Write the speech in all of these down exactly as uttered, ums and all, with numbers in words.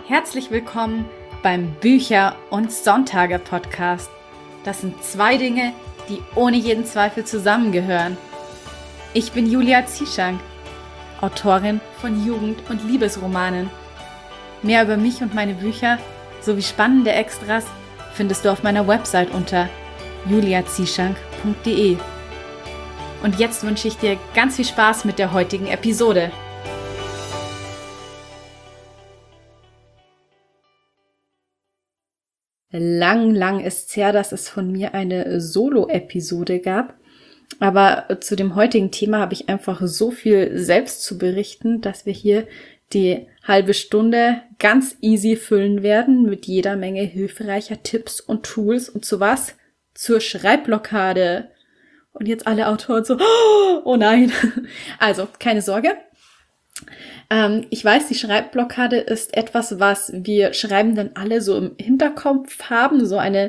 Herzlich willkommen beim Bücher- und Sonntage-Podcast. Das sind zwei Dinge, die ohne jeden Zweifel zusammengehören. Ich bin Julia Zieschank, Autorin von Jugend- und Liebesromanen. Mehr über mich und meine Bücher sowie spannende Extras findest du auf meiner Website unter julia zieschank punkt de. Und jetzt wünsche ich dir ganz viel Spaß mit der heutigen Episode. Lang, lang ist's her, dass es von mir eine Solo-Episode gab. Aber zu dem heutigen Thema habe ich einfach so viel selbst zu berichten, dass wir hier die halbe Stunde ganz easy füllen werden mit jeder Menge hilfreicher Tipps und Tools und zu was? Zur Schreibblockade. Und jetzt alle Autoren so, oh nein. Also, keine Sorge. Ähm, ich weiß, die Schreibblockade ist etwas, was wir Schreibenden alle so im Hinterkopf haben, so eine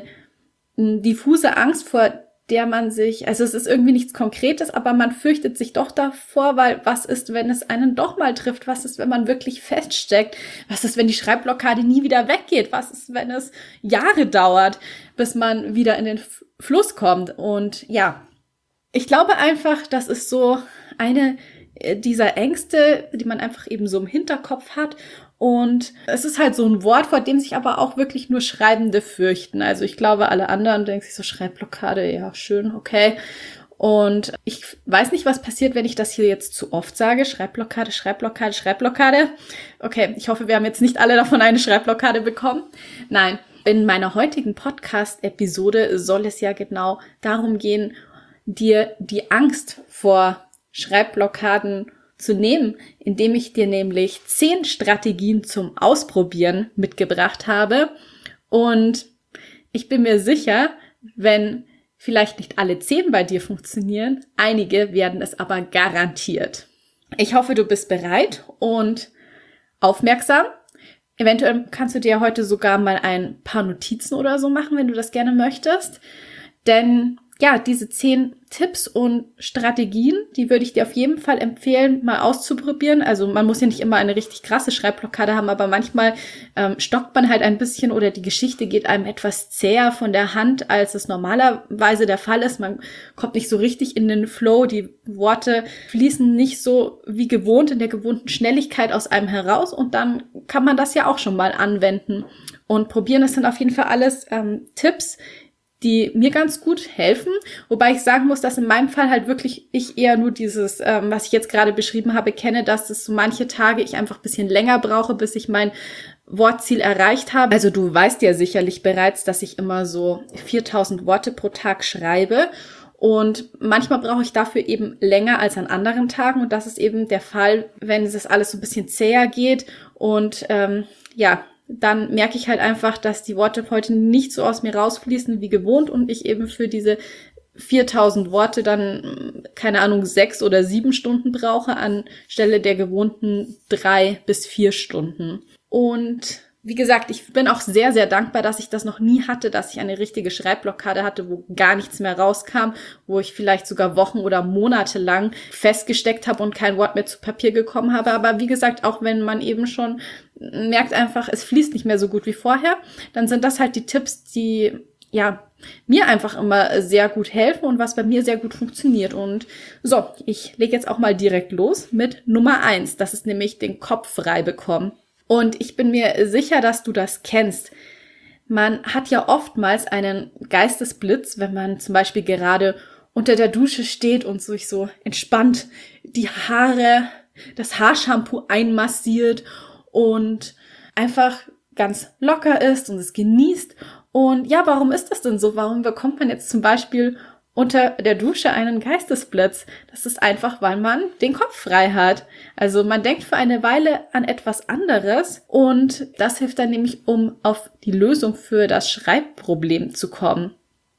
m, diffuse Angst, vor der man sich, also es ist irgendwie nichts Konkretes, aber man fürchtet sich doch davor, weil was ist, wenn es einen doch mal trifft? Was ist, wenn man wirklich feststeckt? Was ist, wenn die Schreibblockade nie wieder weggeht? Was ist, wenn es Jahre dauert, bis man wieder in den F- Fluss kommt? Und ja, ich glaube einfach, das ist so eine dieser Ängste, die man einfach eben so im Hinterkopf hat. Und es ist halt so ein Wort, vor dem sich aber auch wirklich nur Schreibende fürchten. Also ich glaube, alle anderen denken sich so, Schreibblockade, ja, schön, okay. Und ich weiß nicht, was passiert, wenn ich das hier jetzt zu oft sage. Schreibblockade, Schreibblockade, Schreibblockade. Okay, ich hoffe, wir haben jetzt nicht alle davon eine Schreibblockade bekommen. Nein, in meiner heutigen Podcast-Episode soll es ja genau darum gehen, dir die Angst vor Schreibblockaden zu nehmen, indem ich dir nämlich zehn Strategien zum Ausprobieren mitgebracht habe. Und ich bin mir sicher, wenn vielleicht nicht alle zehn bei dir funktionieren, einige werden es aber garantiert. Ich hoffe, du bist bereit und aufmerksam. Eventuell kannst du dir heute sogar mal ein paar Notizen oder so machen, wenn du das gerne möchtest. Denn ja, diese zehn Tipps und Strategien, die würde ich dir auf jeden Fall empfehlen, mal auszuprobieren. Also man muss ja nicht immer eine richtig krasse Schreibblockade haben, aber manchmal ähm, stockt man halt ein bisschen oder die Geschichte geht einem etwas zäher von der Hand, als es normalerweise der Fall ist. Man kommt nicht so richtig in den Flow, die Worte fließen nicht so wie gewohnt in der gewohnten Schnelligkeit aus einem heraus und dann kann man das ja auch schon mal anwenden und probieren. Das sind auf jeden Fall alles ähm, Tipps, die mir ganz gut helfen, wobei ich sagen muss, dass in meinem Fall halt wirklich ich eher nur dieses, ähm, was ich jetzt gerade beschrieben habe, kenne, dass es so manche Tage ich einfach ein bisschen länger brauche, bis ich mein Wortziel erreicht habe. Also du weißt ja sicherlich bereits, dass ich immer so viertausend Worte pro Tag schreibe und manchmal brauche ich dafür eben länger als an anderen Tagen und das ist eben der Fall, wenn es alles so ein bisschen zäher geht und ähm, ja, dann merke ich halt einfach, dass die Worte heute nicht so aus mir rausfließen wie gewohnt und ich eben für diese viertausend Worte dann, keine Ahnung, sechs oder sieben Stunden brauche anstelle der gewohnten drei bis vier Stunden. Und wie gesagt, ich bin auch sehr, sehr dankbar, dass ich das noch nie hatte, dass ich eine richtige Schreibblockade hatte, wo gar nichts mehr rauskam, wo ich vielleicht sogar Wochen oder Monate lang festgesteckt habe und kein Wort mehr zu Papier gekommen habe. Aber wie gesagt, auch wenn man eben schon merkt einfach, es fließt nicht mehr so gut wie vorher, dann sind das halt die Tipps, die ja mir einfach immer sehr gut helfen und was bei mir sehr gut funktioniert. Und so, ich lege jetzt auch mal direkt los mit Nummer eins. Das ist nämlich den Kopf frei bekommen. Und ich bin mir sicher, dass du das kennst. Man hat ja oftmals einen Geistesblitz, wenn man zum Beispiel gerade unter der Dusche steht und sich so entspannt die Haare, das Haarshampoo einmassiert und einfach ganz locker ist und es genießt. Und ja, warum ist das denn so? Warum bekommt man jetzt zum Beispiel unter der Dusche einen Geistesblitz? Das ist einfach, weil man den Kopf frei hat. Also man denkt für eine Weile an etwas anderes und das hilft dann nämlich, um auf die Lösung für das Schreibproblem zu kommen.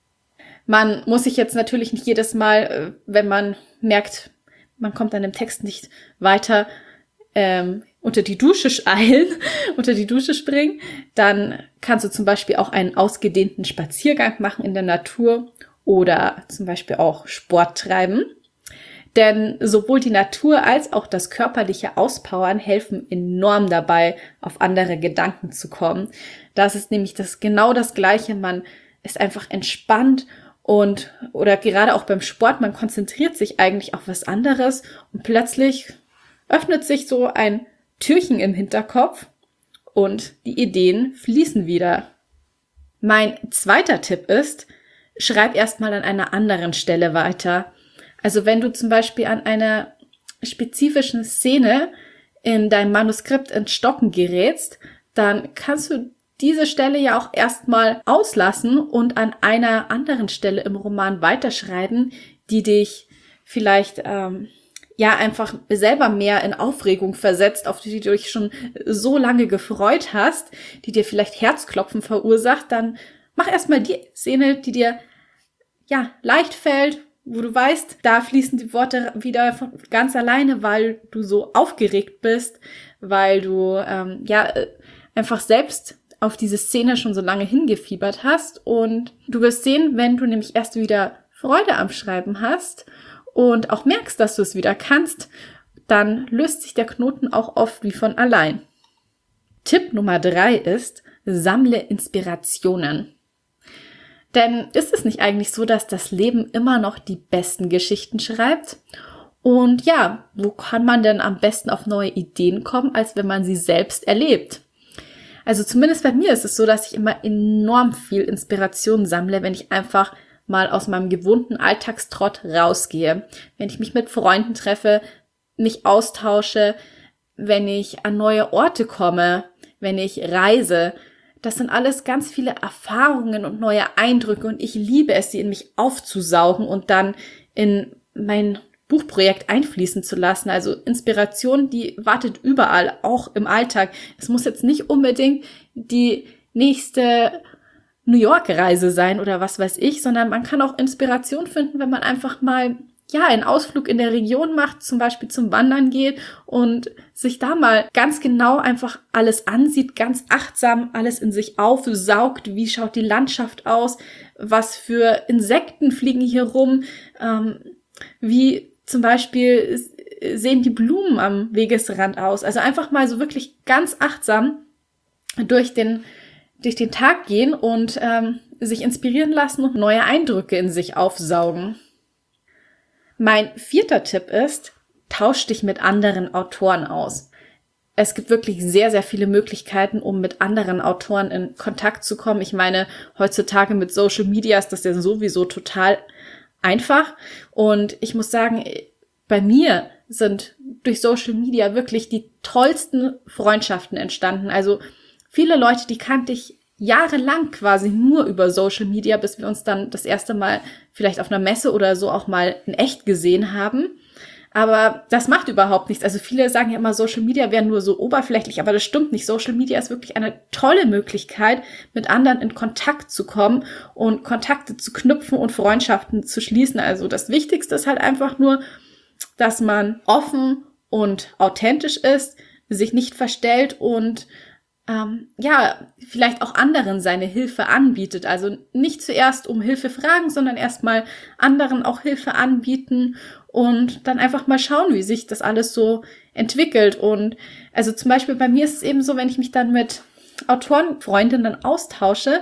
Man muss sich jetzt natürlich nicht jedes Mal, wenn man merkt, man kommt an dem Text nicht weiter, ähm, unter die Dusche eilen, unter die Dusche springen. Dann kannst du zum Beispiel auch einen ausgedehnten Spaziergang machen in der Natur oder zum Beispiel auch Sport treiben. Denn sowohl die Natur als auch das körperliche Auspowern helfen enorm dabei, auf andere Gedanken zu kommen. Das ist nämlich das genau das Gleiche. Man ist einfach entspannt und oder gerade auch beim Sport, man konzentriert sich eigentlich auf was anderes und plötzlich öffnet sich so ein Türchen im Hinterkopf und die Ideen fließen wieder. Mein zweiter Tipp ist, schreib erstmal an einer anderen Stelle weiter. Also wenn du zum Beispiel an einer spezifischen Szene in deinem Manuskript ins Stocken gerätst, dann kannst du diese Stelle ja auch erstmal auslassen und an einer anderen Stelle im Roman weiterschreiben, die dich vielleicht ähm, ja einfach selber mehr in Aufregung versetzt, auf die du dich schon so lange gefreut hast, die dir vielleicht Herzklopfen verursacht. Dann mach erstmal die Szene, die dir ja leicht fällt, wo du weißt, da fließen die Worte wieder von ganz alleine, weil du so aufgeregt bist, weil du ähm, ja einfach selbst auf diese Szene schon so lange hingefiebert hast. Und du wirst sehen, wenn du nämlich erst wieder Freude am Schreiben hast und auch merkst, dass du es wieder kannst, dann löst sich der Knoten auch oft wie von allein. Tipp Nummer drei ist, sammle Inspirationen. Denn ist es nicht eigentlich so, dass das Leben immer noch die besten Geschichten schreibt? Und ja, wo kann man denn am besten auf neue Ideen kommen, als wenn man sie selbst erlebt? Also zumindest bei mir ist es so, dass ich immer enorm viel Inspiration sammle, wenn ich einfach mal aus meinem gewohnten Alltagstrott rausgehe. Wenn ich mich mit Freunden treffe, mich austausche, wenn ich an neue Orte komme, wenn ich reise. Das sind alles ganz viele Erfahrungen und neue Eindrücke und ich liebe es, sie in mich aufzusaugen und dann in mein Buchprojekt einfließen zu lassen. Also Inspiration, die wartet überall, auch im Alltag. Es muss jetzt nicht unbedingt die nächste New York-Reise sein oder was weiß ich, sondern man kann auch Inspiration finden, wenn man einfach mal ja einen Ausflug in der Region macht, zum Beispiel zum Wandern geht und sich da mal ganz genau einfach alles ansieht, ganz achtsam alles in sich aufsaugt. Wie schaut die Landschaft aus? Was für Insekten fliegen hier rum? Ähm, wie zum Beispiel sehen die Blumen am Wegesrand aus? Also einfach mal so wirklich ganz achtsam durch den durch den Tag gehen und ähm, sich inspirieren lassen und neue Eindrücke in sich aufsaugen. Mein vierter Tipp ist, tausch dich mit anderen Autoren aus. Es gibt wirklich sehr, sehr viele Möglichkeiten, um mit anderen Autoren in Kontakt zu kommen. Ich meine, heutzutage mit Social Media ist das ja sowieso total einfach. Und ich muss sagen, bei mir sind durch Social Media wirklich die tollsten Freundschaften entstanden. Also viele Leute, die kannte ich jahrelang quasi nur über Social Media, bis wir uns dann das erste Mal vielleicht auf einer Messe oder so auch mal in echt gesehen haben. Aber das macht überhaupt nichts. Also viele sagen ja immer, Social Media wäre nur so oberflächlich, aber das stimmt nicht. Social Media ist wirklich eine tolle Möglichkeit, mit anderen in Kontakt zu kommen und Kontakte zu knüpfen und Freundschaften zu schließen. Also das Wichtigste ist halt einfach nur, dass man offen und authentisch ist, sich nicht verstellt und ähm, ja, vielleicht auch anderen seine Hilfe anbietet. Also nicht zuerst um Hilfe fragen, sondern erstmal anderen auch Hilfe anbieten und dann einfach mal schauen, wie sich das alles so entwickelt. Und also zum Beispiel bei mir ist es eben so, wenn ich mich dann mit Autorenfreundinnen austausche,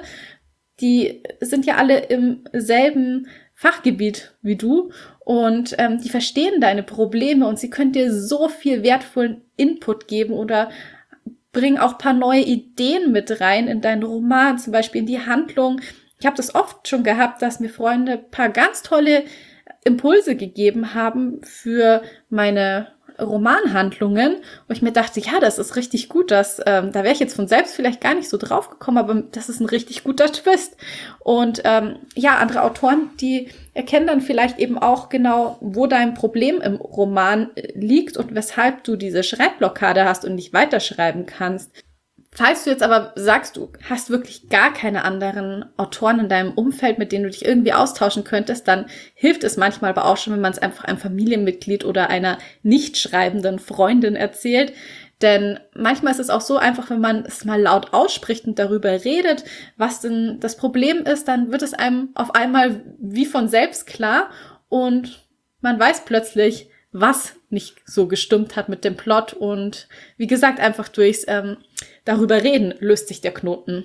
die sind ja alle im selben Fachgebiet wie du und ähm, die verstehen deine Probleme und sie können dir so viel wertvollen Input geben oder bringen auch ein paar neue Ideen mit rein in deinen Roman, zum Beispiel in die Handlung. Ich habe das oft schon gehabt, dass mir Freunde ein paar ganz tolle Impulse gegeben haben für meine Romanhandlungen, wo ich mir dachte, ja, das ist richtig gut, das, ähm, da wäre ich jetzt von selbst vielleicht gar nicht so drauf gekommen, aber das ist ein richtig guter Twist. Und ähm, ja, andere Autoren, die erkennen dann vielleicht eben auch genau, wo dein Problem im Roman liegt und weshalb du diese Schreibblockade hast und nicht weiterschreiben kannst. Falls du jetzt aber sagst, du hast wirklich gar keine anderen Autoren in deinem Umfeld, mit denen du dich irgendwie austauschen könntest, dann hilft es manchmal aber auch schon, wenn man es einfach einem Familienmitglied oder einer nicht schreibenden Freundin erzählt. Denn manchmal ist es auch so einfach, wenn man es mal laut ausspricht und darüber redet, was denn das Problem ist, dann wird es einem auf einmal wie von selbst klar und man weiß plötzlich, was nicht so gestimmt hat mit dem Plot und wie gesagt, einfach durchs ähm, darüber reden löst sich der Knoten.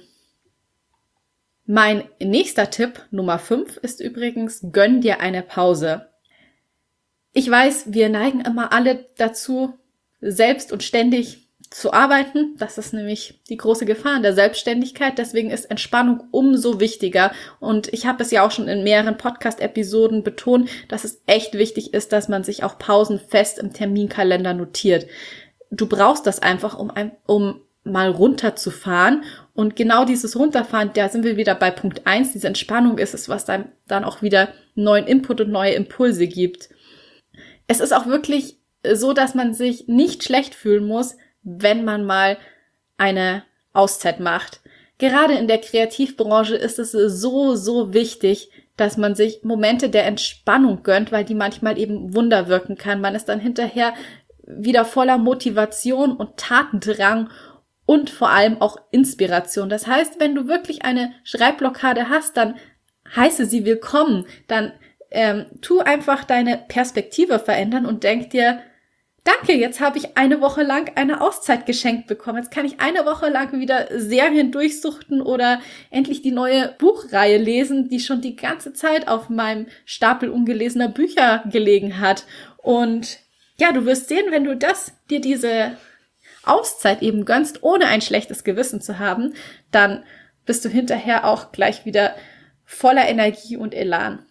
Mein nächster Tipp, Nummer fünf, ist übrigens, gönn dir eine Pause. Ich weiß, wir neigen immer alle dazu, selbst und ständig zu arbeiten. Das ist nämlich die große Gefahr in der Selbstständigkeit. Deswegen ist Entspannung umso wichtiger. Und ich habe es ja auch schon in mehreren Podcast-Episoden betont, dass es echt wichtig ist, dass man sich auch Pausen fest im Terminkalender notiert. Du brauchst das einfach, um, ein, um mal runterzufahren. Und genau dieses Runterfahren, da sind wir wieder bei Punkt eins. Diese Entspannung ist es, was dann, dann auch wieder neuen Input und neue Impulse gibt. Es ist auch wirklich so, dass man sich nicht schlecht fühlen muss, wenn man mal eine Auszeit macht. Gerade in der Kreativbranche ist es so, so wichtig, dass man sich Momente der Entspannung gönnt, weil die manchmal eben Wunder wirken kann. Man ist dann hinterher wieder voller Motivation und Tatendrang und vor allem auch Inspiration. Das heißt, wenn du wirklich eine Schreibblockade hast, dann heiße sie willkommen. Dann ähm, tu einfach deine Perspektive verändern und denk dir, danke, jetzt habe ich eine Woche lang eine Auszeit geschenkt bekommen. Jetzt kann ich eine Woche lang wieder Serien durchsuchten oder endlich die neue Buchreihe lesen, die schon die ganze Zeit auf meinem Stapel ungelesener Bücher gelegen hat. Und ja, du wirst sehen, wenn du das, dir diese Auszeit eben gönnst, ohne ein schlechtes Gewissen zu haben, dann bist du hinterher auch gleich wieder voller Energie und Elan.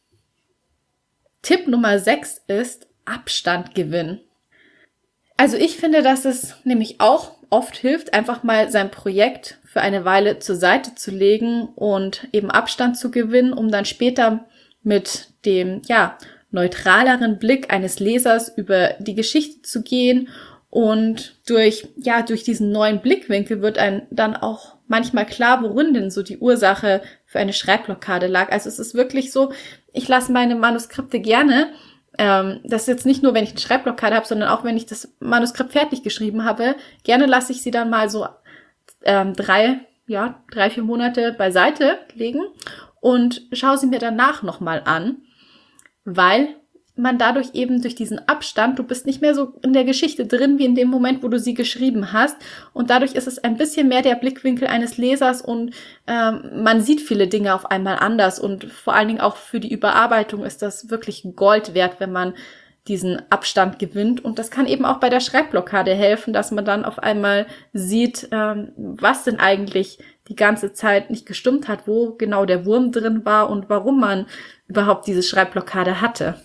Tipp Nummer sechs ist Abstand gewinnen. Also ich finde, dass es nämlich auch oft hilft, einfach mal sein Projekt für eine Weile zur Seite zu legen und eben Abstand zu gewinnen, um dann später mit dem, ja, neutraleren Blick eines Lesers über die Geschichte zu gehen. Und durch, ja, durch diesen neuen Blickwinkel wird einem dann auch manchmal klar, worin denn so die Ursache für eine Schreibblockade lag. Also es ist wirklich so, ich lasse meine Manuskripte gerne, ähm, das ist jetzt nicht nur, wenn ich eine Schreibblockade habe, sondern auch, wenn ich das Manuskript fertig geschrieben habe, gerne lasse ich sie dann mal so ähm, drei, ja, drei, vier Monate beiseite legen und schaue sie mir danach nochmal an, weil man dadurch eben durch diesen Abstand, du bist nicht mehr so in der Geschichte drin, wie in dem Moment, wo du sie geschrieben hast. Und dadurch ist es ein bisschen mehr der Blickwinkel eines Lesers und ähm, man sieht viele Dinge auf einmal anders. Und vor allen Dingen auch für die Überarbeitung ist das wirklich Gold wert, wenn man diesen Abstand gewinnt. Und das kann eben auch bei der Schreibblockade helfen, dass man dann auf einmal sieht, ähm, was denn eigentlich die ganze Zeit nicht gestimmt hat, wo genau der Wurm drin war und warum man überhaupt diese Schreibblockade hatte.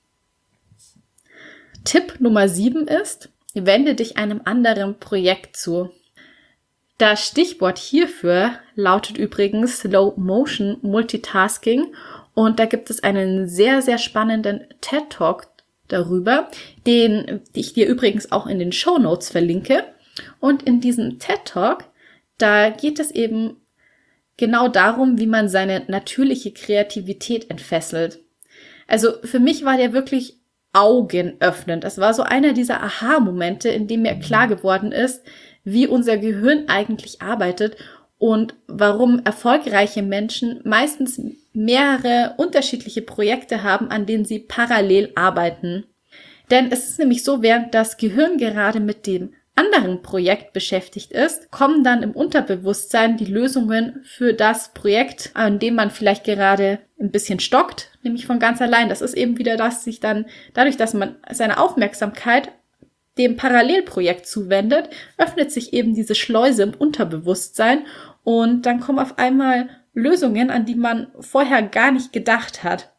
Tipp Nummer sieben ist, wende dich einem anderen Projekt zu. Das Stichwort hierfür lautet übrigens Slow Motion Multitasking und da gibt es einen sehr, sehr spannenden TED-Talk darüber, den ich dir übrigens auch in den Shownotes verlinke. Und in diesem TED-Talk, da geht es eben genau darum, wie man seine natürliche Kreativität entfesselt. Also für mich war der wirklich augenöffnend. Das war so einer dieser Aha-Momente, in dem mir klar geworden ist, wie unser Gehirn eigentlich arbeitet und warum erfolgreiche Menschen meistens mehrere unterschiedliche Projekte haben, an denen sie parallel arbeiten. Denn es ist nämlich so, während das Gehirn gerade mit dem anderen Projekt beschäftigt ist, kommen dann im Unterbewusstsein die Lösungen für das Projekt, an dem man vielleicht gerade ein bisschen stockt, nämlich von ganz allein. Das ist eben wieder das, sich dann dadurch, dass man seine Aufmerksamkeit dem Parallelprojekt zuwendet, öffnet sich eben diese Schleuse im Unterbewusstsein und dann kommen auf einmal Lösungen, an die man vorher gar nicht gedacht hat.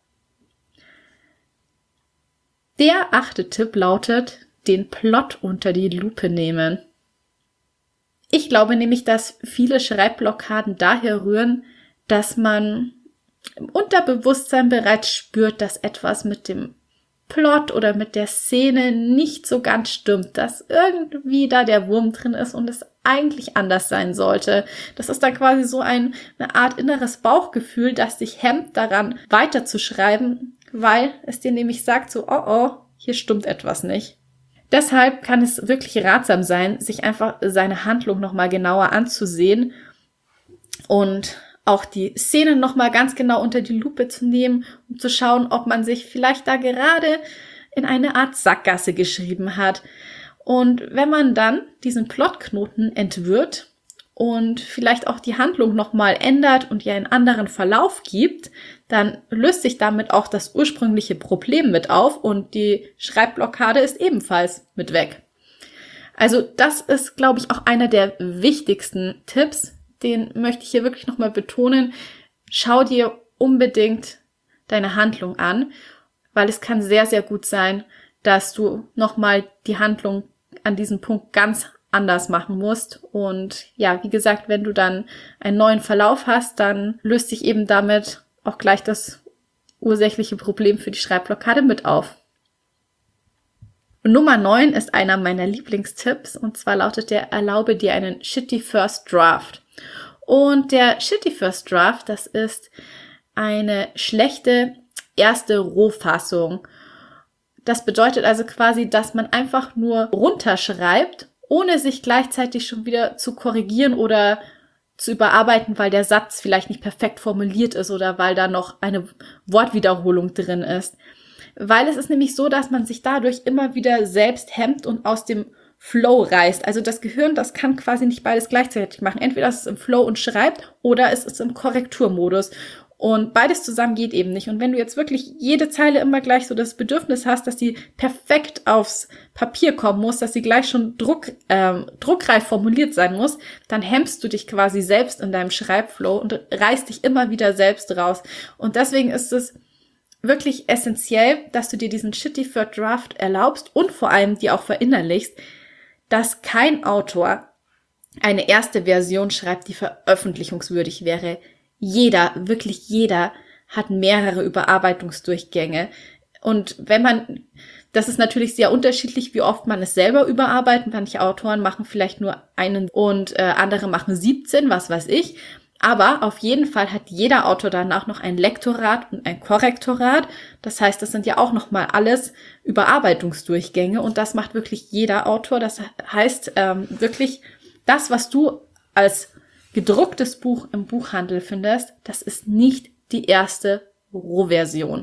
Der achte Tipp lautet, den Plot unter die Lupe nehmen. Ich glaube nämlich, dass viele Schreibblockaden daher rühren, dass man im Unterbewusstsein bereits spürt, dass etwas mit dem Plot oder mit der Szene nicht so ganz stimmt, dass irgendwie da der Wurm drin ist und es eigentlich anders sein sollte. Das ist dann quasi so ein, eine Art inneres Bauchgefühl, das dich hemmt daran, weiterzuschreiben, weil es dir nämlich sagt so, oh oh, hier stimmt etwas nicht. Deshalb kann es wirklich ratsam sein, sich einfach seine Handlung nochmal genauer anzusehen und auch die Szenen nochmal ganz genau unter die Lupe zu nehmen, um zu schauen, ob man sich vielleicht da gerade in eine Art Sackgasse geschrieben hat. Und wenn man dann diesen Plotknoten entwirrt und vielleicht auch die Handlung nochmal ändert und ihr einen anderen Verlauf gibt, dann löst sich damit auch das ursprüngliche Problem mit auf und die Schreibblockade ist ebenfalls mit weg. Also das ist, glaube ich, auch einer der wichtigsten Tipps, den möchte ich hier wirklich nochmal betonen. Schau dir unbedingt deine Handlung an, weil es kann sehr, sehr gut sein, dass du nochmal die Handlung an diesem Punkt ganz anders machen musst. Und ja, wie gesagt, wenn du dann einen neuen Verlauf hast, dann löst sich eben damit auch gleich das ursächliche Problem für die Schreibblockade mit auf. Und Nummer neun ist einer meiner Lieblingstipps und zwar lautet der: Erlaube dir einen shitty First Draft. Und der shitty First Draft, das ist eine schlechte erste Rohfassung. Das bedeutet also quasi, dass man einfach nur runterschreibt, ohne sich gleichzeitig schon wieder zu korrigieren oder zu überarbeiten, weil der Satz vielleicht nicht perfekt formuliert ist oder weil da noch eine Wortwiederholung drin ist. Weil es ist nämlich so, dass man sich dadurch immer wieder selbst hemmt und aus dem Flow reißt. Also das Gehirn, das kann quasi nicht beides gleichzeitig machen. Entweder ist es im Flow und schreibt oder es ist im Korrekturmodus. Und beides zusammen geht eben nicht. Und wenn du jetzt wirklich jede Zeile immer gleich so das Bedürfnis hast, dass die perfekt aufs Papier kommen muss, dass sie gleich schon druck, ähm, druckreif formuliert sein muss, dann hemmst du dich quasi selbst in deinem Schreibflow und reißt dich immer wieder selbst raus. Und deswegen ist es wirklich essentiell, dass du dir diesen shitty First Draft erlaubst und vor allem dir auch verinnerlichst, dass kein Autor eine erste Version schreibt, die veröffentlichungswürdig wäre. Jeder, wirklich jeder hat mehrere Überarbeitungsdurchgänge. Und wenn man, das ist natürlich sehr unterschiedlich, wie oft man es selber überarbeitet. Manche Autoren machen vielleicht nur einen und äh, andere machen siebzehn, was weiß ich. Aber auf jeden Fall hat jeder Autor danach noch ein Lektorat und ein Korrektorat. Das heißt, das sind ja auch nochmal alles Überarbeitungsdurchgänge und das macht wirklich jeder Autor. Das heißt ähm, wirklich, das, was du als gedrucktes Buch im Buchhandel findest, das ist nicht die erste Rohversion.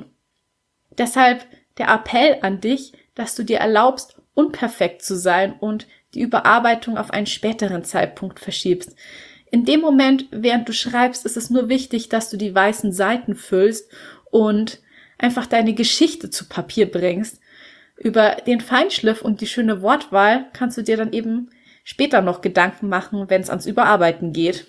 Deshalb der Appell an dich, dass du dir erlaubst, unperfekt zu sein und die Überarbeitung auf einen späteren Zeitpunkt verschiebst. In dem Moment, während du schreibst, ist es nur wichtig, dass du die weißen Seiten füllst und einfach deine Geschichte zu Papier bringst. Über den Feinschliff und die schöne Wortwahl kannst du dir dann eben später noch Gedanken machen, wenn es ans Überarbeiten geht.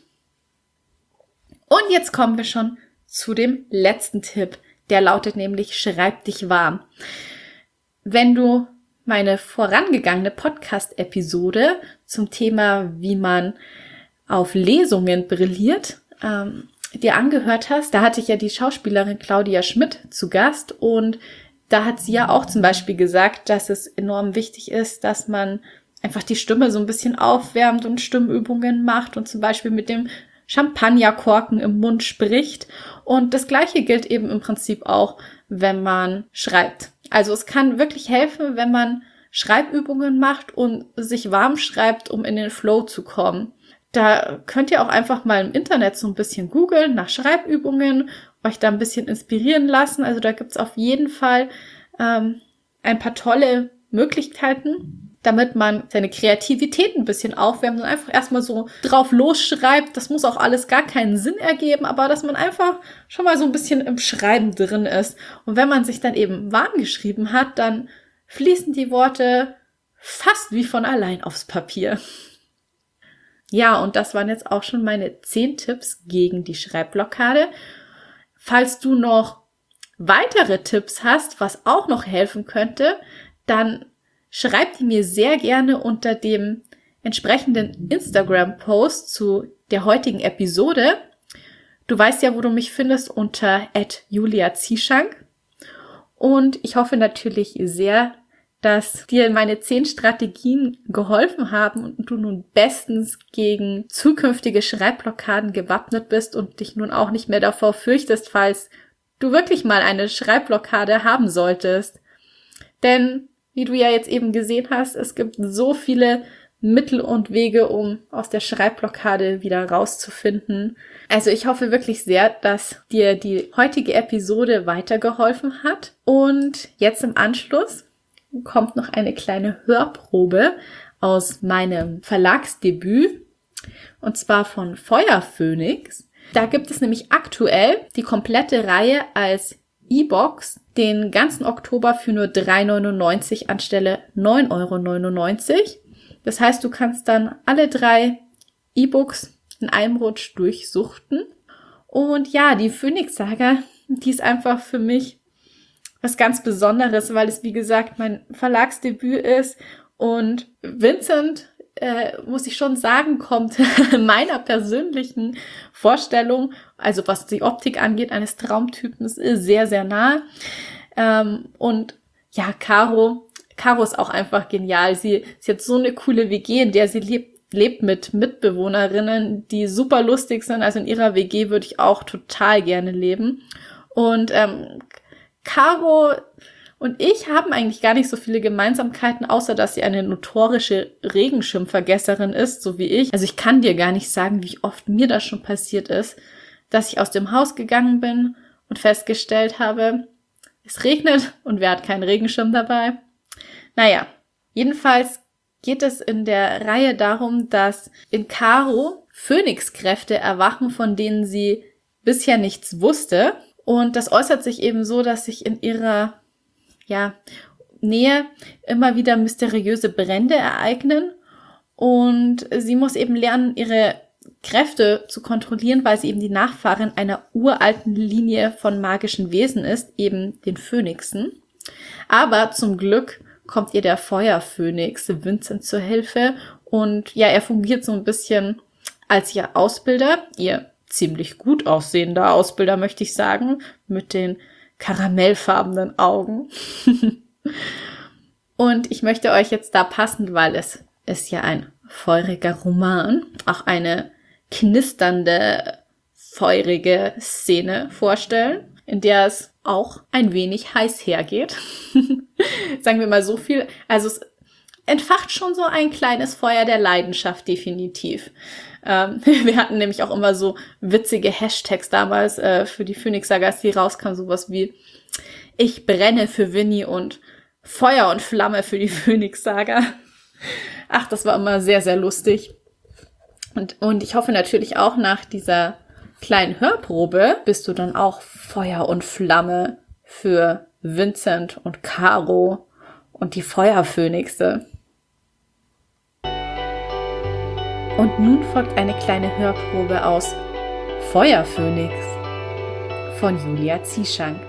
Und jetzt kommen wir schon zu dem letzten Tipp. Der lautet nämlich: Schreib dich warm. Wenn du meine vorangegangene Podcast-Episode zum Thema, wie man auf Lesungen brilliert, ähm, dir angehört hast, da hatte ich ja die Schauspielerin Claudia Schmidt zu Gast und da hat sie ja auch zum Beispiel gesagt, dass es enorm wichtig ist, dass man einfach die Stimme so ein bisschen aufwärmt und Stimmübungen macht und zum Beispiel mit dem Champagnerkorken im Mund spricht. Und das Gleiche gilt eben im Prinzip auch, wenn man schreibt. Also es kann wirklich helfen, wenn man Schreibübungen macht und sich warm schreibt, um in den Flow zu kommen. Da könnt ihr auch einfach mal im Internet so ein bisschen googeln nach Schreibübungen, euch da ein bisschen inspirieren lassen. Also da gibt's auf jeden Fall ähm, ein paar tolle Möglichkeiten, damit man seine Kreativität ein bisschen aufwärmt und einfach erstmal so drauf losschreibt. Das muss auch alles gar keinen Sinn ergeben, aber dass man einfach schon mal so ein bisschen im Schreiben drin ist. Und wenn man sich dann eben warm geschrieben hat, dann fließen die Worte fast wie von allein aufs Papier. Ja, und das waren jetzt auch schon meine zehn Tipps gegen die Schreibblockade. Falls du noch weitere Tipps hast, was auch noch helfen könnte, dann schreib die mir sehr gerne unter dem entsprechenden Instagram-Post zu der heutigen Episode. Du weißt ja, wo du mich findest, unter at julia zieschank. Und ich hoffe natürlich sehr, dass dir meine zehn Strategien geholfen haben und du nun bestens gegen zukünftige Schreibblockaden gewappnet bist und dich nun auch nicht mehr davor fürchtest, falls du wirklich mal eine Schreibblockade haben solltest. Denn, wie du ja jetzt eben gesehen hast, es gibt so viele Mittel und Wege, um aus der Schreibblockade wieder rauszufinden. Also ich hoffe wirklich sehr, dass dir die heutige Episode weitergeholfen hat. Und jetzt im Anschluss kommt noch eine kleine Hörprobe aus meinem Verlagsdebüt, und zwar von Feuerphönix. Da gibt es nämlich aktuell die komplette Reihe als E-Box den ganzen Oktober für nur drei Euro neunundneunzig anstelle neun Euro neunundneunzig. Das heißt, du kannst dann alle drei E-Books in einem Rutsch durchsuchten. Und ja, die Phönix-Saga, die ist einfach für mich was ganz Besonderes, weil es, wie gesagt, mein Verlagsdebüt ist. Und Vincent, äh, muss ich schon sagen, kommt meiner persönlichen Vorstellung, also was die Optik angeht, eines Traumtypens, sehr, sehr nah. Ähm, und ja, Caro, Caro ist auch einfach genial. Sie, sie hat so eine coole W G, in der sie lebt, lebt mit Mitbewohnerinnen, die super lustig sind. Also in ihrer W G würde ich auch total gerne leben. Und ähm, Caro und ich haben eigentlich gar nicht so viele Gemeinsamkeiten, außer dass sie eine notorische Regenschirmvergesserin ist, so wie ich. Also ich kann dir gar nicht sagen, wie oft mir das schon passiert ist, dass ich aus dem Haus gegangen bin und festgestellt habe, es regnet und wer hat keinen Regenschirm dabei? Naja, jedenfalls geht es in der Reihe darum, dass in Caro Phönixkräfte erwachen, von denen sie bisher nichts wusste. Und das äußert sich eben so, dass sich in ihrer ja, Nähe immer wieder mysteriöse Brände ereignen. Und sie muss eben lernen, ihre Kräfte zu kontrollieren, weil sie eben die Nachfahrin einer uralten Linie von magischen Wesen ist, eben den Phönixen. Aber zum Glück kommt ihr der Feuerphönix Vincent zur Hilfe und ja, er fungiert so ein bisschen als ihr Ausbilder, ihr ziemlich gut aussehender Ausbilder, möchte ich sagen, mit den karamellfarbenen Augen. Und ich möchte euch jetzt da passend, weil es ist ja ein feuriger Roman, auch eine knisternde, feurige Szene vorstellen, in der es auch ein wenig heiß hergeht. Sagen wir mal so viel. Also es entfacht schon so ein kleines Feuer der Leidenschaft, definitiv. Ähm, wir hatten nämlich auch immer so witzige Hashtags damals äh, für die Phönix-Saga, als die rauskam, sowas wie ich brenne für Winnie und Feuer und Flamme für die Phönix-Saga. Ach, das war immer sehr, sehr lustig. Und, und ich hoffe natürlich auch, nach dieser kleinen Hörprobe bist du dann auch Feuer und Flamme für Vincent und Caro und die Feuerphönixe. Und nun folgt eine kleine Hörprobe aus Feuerphönix von Julia Zieschank.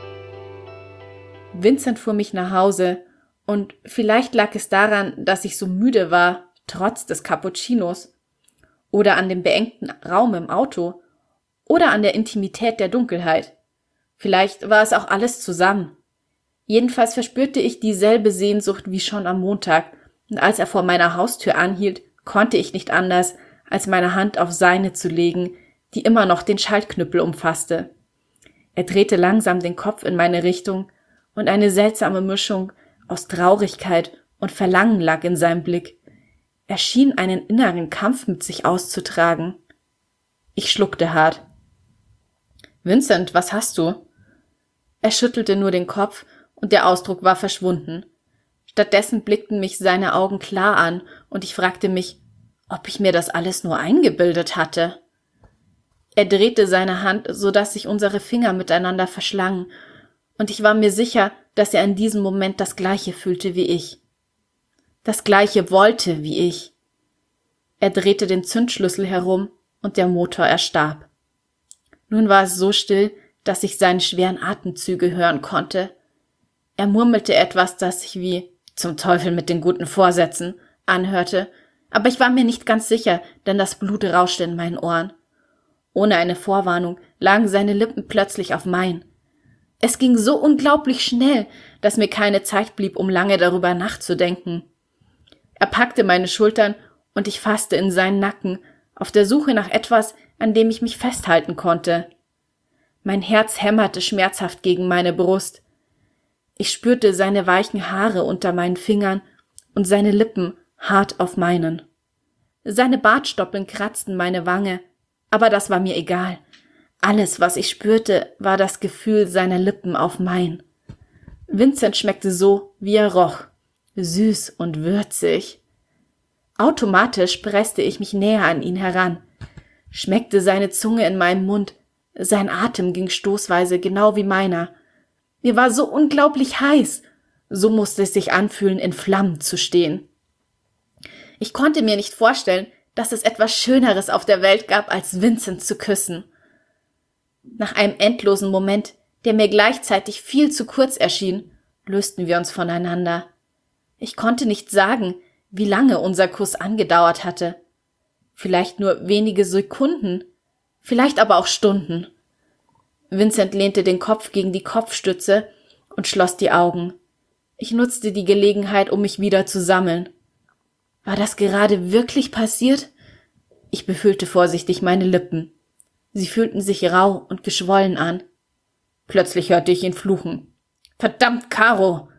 Vincent fuhr mich nach Hause und vielleicht lag es daran, dass ich so müde war, trotz des Cappuccinos, oder an dem beengten Raum im Auto, oder an der Intimität der Dunkelheit. Vielleicht war es auch alles zusammen. Jedenfalls verspürte ich dieselbe Sehnsucht wie schon am Montag, und als er vor meiner Haustür anhielt, konnte ich nicht anders, als meine Hand auf seine zu legen, die immer noch den Schaltknüppel umfasste. Er drehte langsam den Kopf in meine Richtung, und eine seltsame Mischung aus Traurigkeit und Verlangen lag in seinem Blick. Er schien einen inneren Kampf mit sich auszutragen. Ich schluckte hart. »Vincent, was hast du?« Er schüttelte nur den Kopf, und der Ausdruck war verschwunden. Stattdessen blickten mich seine Augen klar an, und ich fragte mich, ob ich mir das alles nur eingebildet hatte. Er drehte seine Hand, so dass sich unsere Finger miteinander verschlangen, und ich war mir sicher, dass er in diesem Moment das Gleiche fühlte wie ich. Das Gleiche wollte wie ich. Er drehte den Zündschlüssel herum, und der Motor erstarb. Nun war es so still, dass ich seine schweren Atemzüge hören konnte. Er murmelte etwas, das sich wie »zum Teufel mit den guten Vorsätzen« anhörte, aber ich war mir nicht ganz sicher, denn das Blut rauschte in meinen Ohren. Ohne eine Vorwarnung lagen seine Lippen plötzlich auf meinen. Es ging so unglaublich schnell, dass mir keine Zeit blieb, um lange darüber nachzudenken. Er packte meine Schultern und ich fasste in seinen Nacken, auf der Suche nach etwas, an dem ich mich festhalten konnte. Mein Herz hämmerte schmerzhaft gegen meine Brust. Ich spürte seine weichen Haare unter meinen Fingern und seine Lippen hart auf meinen. Seine Bartstoppeln kratzten meine Wange, aber das war mir egal. Alles, was ich spürte, war das Gefühl seiner Lippen auf mein. Vincent schmeckte so, wie er roch, süß und würzig. Automatisch presste ich mich näher an ihn heran, schmeckte seine Zunge in meinem Mund, sein Atem ging stoßweise genau wie meiner. Mir war so unglaublich heiß, so musste es sich anfühlen, in Flammen zu stehen. Ich konnte mir nicht vorstellen, dass es etwas Schöneres auf der Welt gab, als Vincent zu küssen. Nach einem endlosen Moment, der mir gleichzeitig viel zu kurz erschien, lösten wir uns voneinander. Ich konnte nicht sagen, wie lange unser Kuss angedauert hatte. Vielleicht nur wenige Sekunden, vielleicht aber auch Stunden. Vincent lehnte den Kopf gegen die Kopfstütze und schloss die Augen. Ich nutzte die Gelegenheit, um mich wieder zu sammeln. War das gerade wirklich passiert? Ich befühlte vorsichtig meine Lippen. Sie fühlten sich rau und geschwollen an. Plötzlich hörte ich ihn fluchen. »Verdammt, Caro!«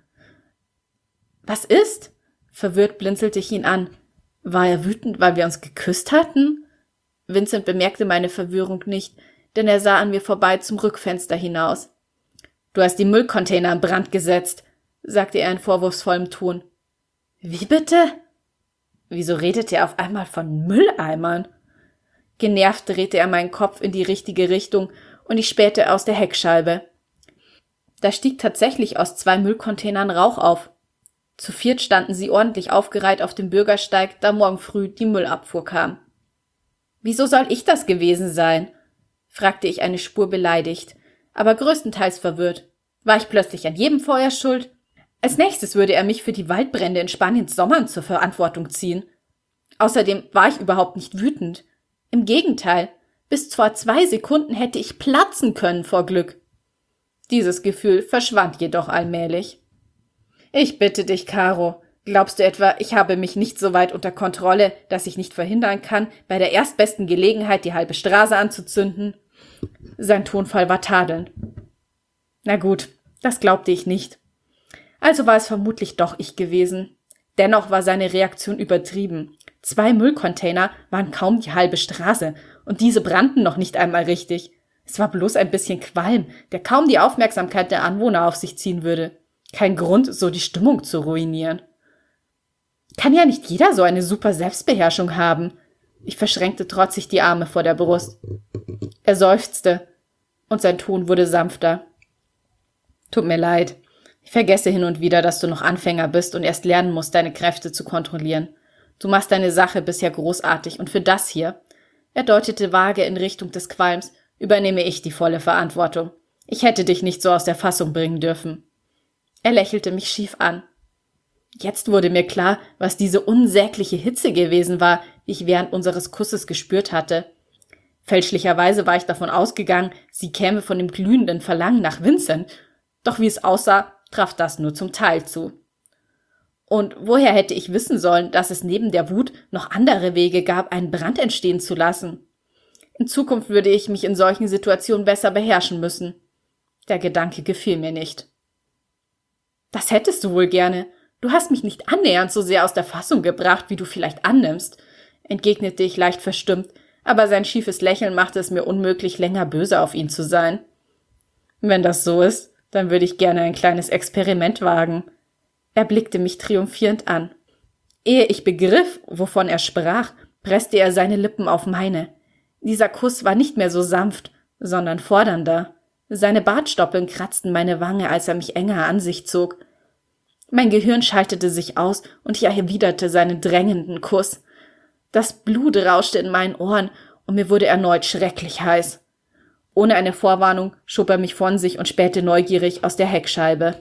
»Was ist?« Verwirrt blinzelte ich ihn an. War er wütend, weil wir uns geküsst hatten? Vincent bemerkte meine Verwirrung nicht, denn er sah an mir vorbei zum Rückfenster hinaus. »Du hast die Müllcontainer in Brand gesetzt«, sagte er in vorwurfsvollem Ton. »Wie bitte?« Wieso redete er auf einmal von Mülleimern? Genervt drehte er meinen Kopf in die richtige Richtung und ich spähte aus der Heckscheibe. Da stieg tatsächlich aus zwei Müllcontainern Rauch auf. Zu viert standen sie ordentlich aufgereiht auf dem Bürgersteig, da morgen früh die Müllabfuhr kam. »Wieso soll ich das gewesen sein?« fragte ich eine Spur beleidigt, aber größtenteils verwirrt. War ich plötzlich an jedem Feuer schuld? Als nächstes würde er mich für die Waldbrände in Spaniens Sommern zur Verantwortung ziehen. Außerdem war ich überhaupt nicht wütend. Im Gegenteil, bis vor zwei Sekunden hätte ich platzen können vor Glück. Dieses Gefühl verschwand jedoch allmählich. »Ich bitte dich, Caro, glaubst du etwa, ich habe mich nicht so weit unter Kontrolle, dass ich nicht verhindern kann, bei der erstbesten Gelegenheit die halbe Straße anzuzünden?« Sein Tonfall war tadelnd. Na gut, das glaubte ich nicht. Also war es vermutlich doch ich gewesen. Dennoch war seine Reaktion übertrieben. Zwei Müllcontainer waren kaum die halbe Straße und diese brannten noch nicht einmal richtig. Es war bloß ein bisschen Qualm, der kaum die Aufmerksamkeit der Anwohner auf sich ziehen würde. Kein Grund, so die Stimmung zu ruinieren. Kann ja nicht jeder so eine super Selbstbeherrschung haben. Ich verschränkte trotzig die Arme vor der Brust. Er seufzte und sein Ton wurde sanfter. Tut mir leid. Ich vergesse hin und wieder, dass du noch Anfänger bist und erst lernen musst, deine Kräfte zu kontrollieren. Du machst deine Sache bisher großartig und für das hier, er deutete vage in Richtung des Qualms, übernehme ich die volle Verantwortung. Ich hätte dich nicht so aus der Fassung bringen dürfen. Er lächelte mich schief an. Jetzt wurde mir klar, was diese unsägliche Hitze gewesen war, die ich während unseres Kusses gespürt hatte. Fälschlicherweise war ich davon ausgegangen, sie käme von dem glühenden Verlangen nach Vincent, doch wie es aussah, traf das nur zum Teil zu. Und woher hätte ich wissen sollen, dass es neben der Wut noch andere Wege gab, einen Brand entstehen zu lassen? In Zukunft würde ich mich in solchen Situationen besser beherrschen müssen. Der Gedanke gefiel mir nicht. Das hättest du wohl gerne. Du hast mich nicht annähernd so sehr aus der Fassung gebracht, wie du vielleicht annimmst, entgegnete ich leicht verstimmt, aber sein schiefes Lächeln machte es mir unmöglich, länger böse auf ihn zu sein. Wenn das so ist, dann würde ich gerne ein kleines Experiment wagen. Er blickte mich triumphierend an. Ehe ich begriff, wovon er sprach, presste er seine Lippen auf meine. Dieser Kuss war nicht mehr so sanft, sondern fordernder. Seine Bartstoppeln kratzten meine Wange, als er mich enger an sich zog. Mein Gehirn schaltete sich aus und ich erwiderte seinen drängenden Kuss. Das Blut rauschte in meinen Ohren und mir wurde erneut schrecklich heiß. Ohne eine Vorwarnung schob er mich von sich und spähte neugierig aus der Heckscheibe.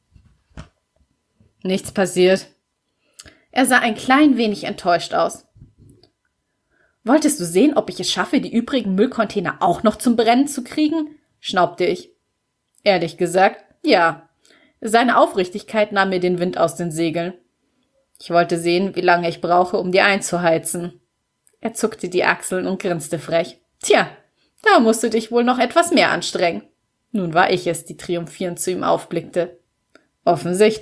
Nichts passiert. Er sah ein klein wenig enttäuscht aus. Wolltest du sehen, ob ich es schaffe, die übrigen Müllcontainer auch noch zum Brennen zu kriegen? Schnaubte ich. Ehrlich gesagt, ja. Seine Aufrichtigkeit nahm mir den Wind aus den Segeln. Ich wollte sehen, wie lange ich brauche, um die einzuheizen. Er zuckte die Achseln und grinste frech. Tja, da musst du dich wohl noch etwas mehr anstrengen. Nun war ich es, die triumphierend zu ihm aufblickte. Offensichtlich,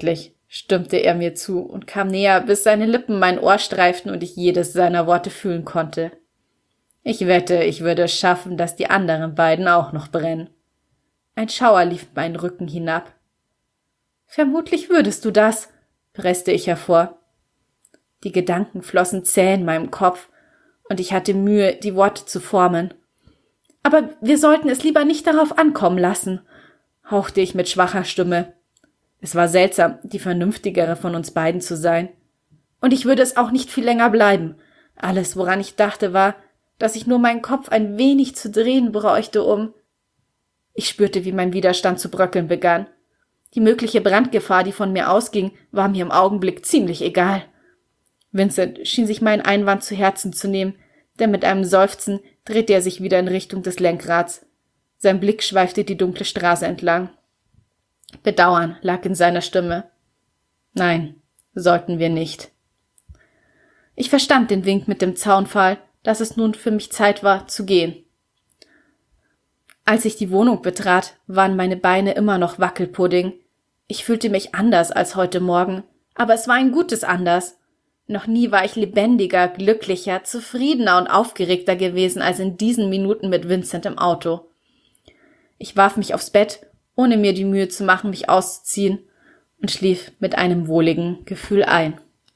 stimmte er mir zu und kam näher, bis seine Lippen mein Ohr streiften und ich jedes seiner Worte fühlen konnte. Ich wette, ich würde es schaffen, dass die anderen beiden auch noch brennen. Ein Schauer lief meinen Rücken hinab. Vermutlich würdest du das, presste ich hervor. Die Gedanken flossen zäh in meinem Kopf, und ich hatte Mühe, die Worte zu formen. Aber wir sollten es lieber nicht darauf ankommen lassen, hauchte ich mit schwacher Stimme. Es war seltsam, die vernünftigere von uns beiden zu sein. Und ich würde es auch nicht viel länger bleiben. Alles, woran ich dachte, war, dass ich nur meinen Kopf ein wenig zu drehen bräuchte, um... Ich spürte, wie mein Widerstand zu bröckeln begann. Die mögliche Brandgefahr, die von mir ausging, war mir im Augenblick ziemlich egal. Vincent schien sich meinen Einwand zu Herzen zu nehmen, denn mit einem Seufzen drehte er sich wieder in Richtung des Lenkrads. Sein Blick schweifte die dunkle Straße entlang. Bedauern lag in seiner Stimme. Nein, sollten wir nicht. Ich verstand den Wink mit dem Zaunpfahl, dass es nun für mich Zeit war, zu gehen. Als ich die Wohnung betrat, waren meine Beine immer noch Wackelpudding. Ich fühlte mich anders als heute Morgen, aber es war ein gutes Anders. Noch nie war ich lebendiger, glücklicher, zufriedener und aufgeregter gewesen als in diesen Minuten mit Vincent im Auto. Ich warf mich aufs Bett, ohne mir die Mühe zu machen, mich auszuziehen, und schlief mit einem wohligen Gefühl ein.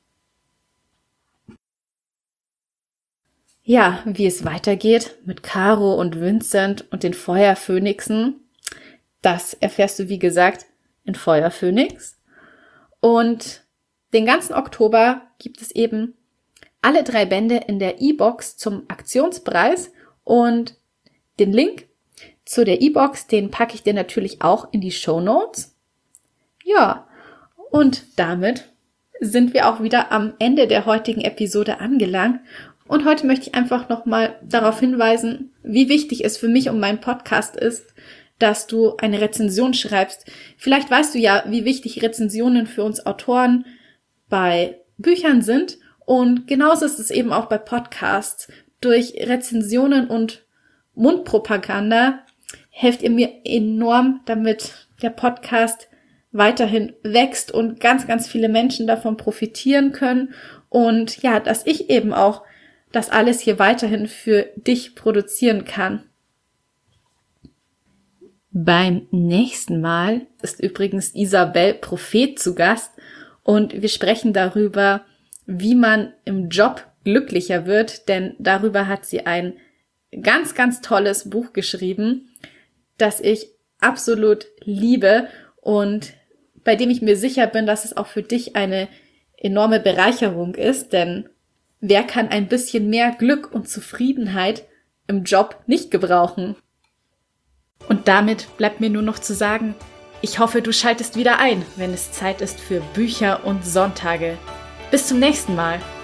Ja, wie es weitergeht mit Caro und Vincent und den Feuerphönixen, das erfährst du, wie gesagt, in Feuerphönix. Und den ganzen Oktober gibt es eben alle drei Bände in der E-Box zum Aktionspreis, und den Link zu der E-Box, den packe ich dir natürlich auch in die Shownotes. Ja, und damit sind wir auch wieder am Ende der heutigen Episode angelangt. Und heute möchte ich einfach nochmal darauf hinweisen, wie wichtig es für mich und meinen Podcast ist, dass du eine Rezension schreibst. Vielleicht weißt du ja, wie wichtig Rezensionen für uns Autoren bei Büchern sind. Und genauso ist es eben auch bei Podcasts. Durch Rezensionen und Mundpropaganda helft ihr mir enorm, damit der Podcast weiterhin wächst und ganz, ganz viele Menschen davon profitieren können. Und ja, dass ich eben auch das alles hier weiterhin für dich produzieren kann. Beim nächsten Mal ist übrigens Isabel Prophet zu Gast und wir sprechen darüber, wie man im Job glücklicher wird, denn darüber hat sie ein ganz, ganz tolles Buch geschrieben, das ich absolut liebe und bei dem ich mir sicher bin, dass es auch für dich eine enorme Bereicherung ist, denn wer kann ein bisschen mehr Glück und Zufriedenheit im Job nicht gebrauchen? Und damit bleibt mir nur noch zu sagen, ich hoffe, du schaltest wieder ein, wenn es Zeit ist für Bücher und Sonntage. Bis zum nächsten Mal.